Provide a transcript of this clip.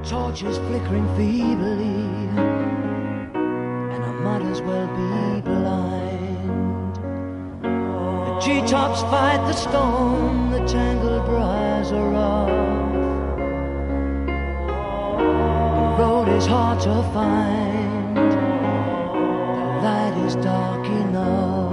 Torches flickering feebly, and I might as well be blind. The treetops fight the storm, the tangled briars are rough. The road is hard to find, the light is dark enough.